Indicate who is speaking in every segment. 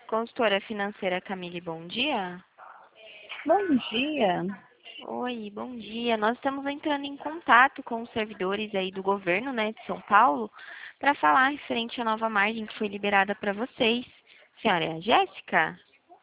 Speaker 1: Consultora financeira Camille, bom dia.
Speaker 2: Bom dia.
Speaker 1: Oi, bom dia. Nós estamos entrando em contato com os servidores aí do governo, né, de São Paulo, para falar referente à nova margem que foi liberada para vocês. Senhora, é a Jéssica?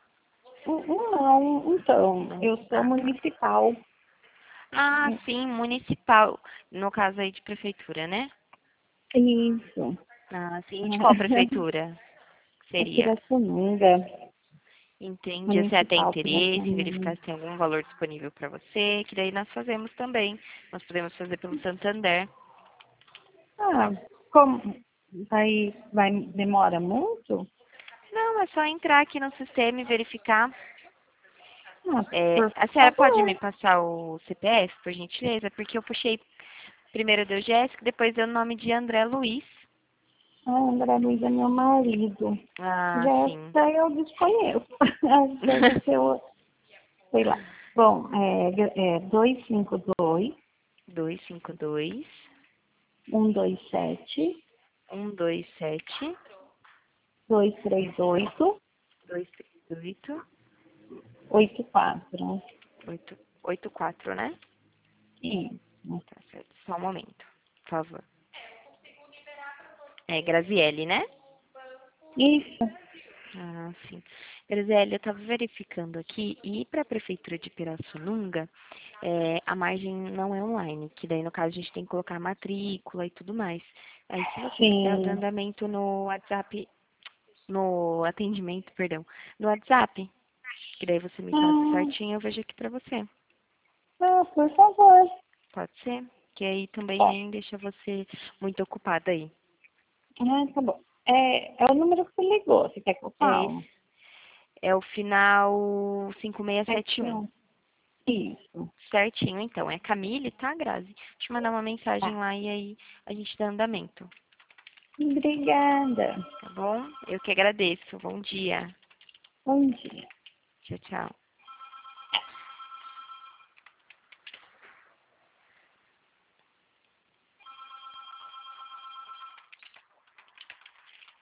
Speaker 2: Não, então, eu sou municipal.
Speaker 1: Ah, sim, municipal. No caso aí de prefeitura, né?
Speaker 2: Isso.
Speaker 1: Ah, sim. De qual prefeitura
Speaker 2: É
Speaker 1: seria?
Speaker 2: Pirassununga,
Speaker 1: Entendi. Você tem
Speaker 2: municipal
Speaker 1: interesse em
Speaker 2: Pirassununga.
Speaker 1: verificar se tem algum valor disponível para você, que daí nós fazemos também. Nós podemos fazer pelo Santander.
Speaker 2: Ah, como demora muito?
Speaker 1: Não, é só entrar aqui no sistema e verificar.
Speaker 2: Ah,
Speaker 1: É,
Speaker 2: por
Speaker 1: a senhora pode me
Speaker 2: favor.
Speaker 1: passar o CPF, por gentileza? Porque eu puxei, primeiro deu Jéssica, depois deu o nome de André Luiz.
Speaker 2: Ah, André Luiz é meu marido.
Speaker 1: Ah, sim.
Speaker 2: Jéssica eu desconheço. Deve ser, sei lá. Bom, é 252
Speaker 1: 252
Speaker 2: 127
Speaker 1: 127
Speaker 2: 238
Speaker 1: 238
Speaker 2: 84.
Speaker 1: 884, né?
Speaker 2: Isso.
Speaker 1: Tá certo. Só um momento, por favor. É Graziele, né?
Speaker 2: Isso.
Speaker 1: Ah, sim. Graziele, eu estava verificando aqui, e para a Prefeitura de Pirassununga, a margem não é online, que daí, no caso, a gente tem que colocar a matrícula e tudo mais. Aí, se você quiser o
Speaker 2: Sim.
Speaker 1: andamento no WhatsApp, no atendimento, perdão, no WhatsApp, que daí você me passa
Speaker 2: Ah,
Speaker 1: certinho, eu vejo aqui para você.
Speaker 2: por favor.
Speaker 1: Pode ser? Que aí também
Speaker 2: Ó,
Speaker 1: nem deixa você muito ocupada aí.
Speaker 2: tá bom. É o número que você ligou. Você quer que eu
Speaker 1: É
Speaker 2: fale?
Speaker 1: esse. É o final 5671.
Speaker 2: 71. Isso.
Speaker 1: Certinho, então. É Camille, tá, Grazi? Te mandar uma mensagem
Speaker 2: Tá.
Speaker 1: lá e aí a gente dá andamento.
Speaker 2: Obrigada.
Speaker 1: Tá bom? Eu que agradeço. Bom dia.
Speaker 2: Bom dia.
Speaker 1: Tchau, tchau.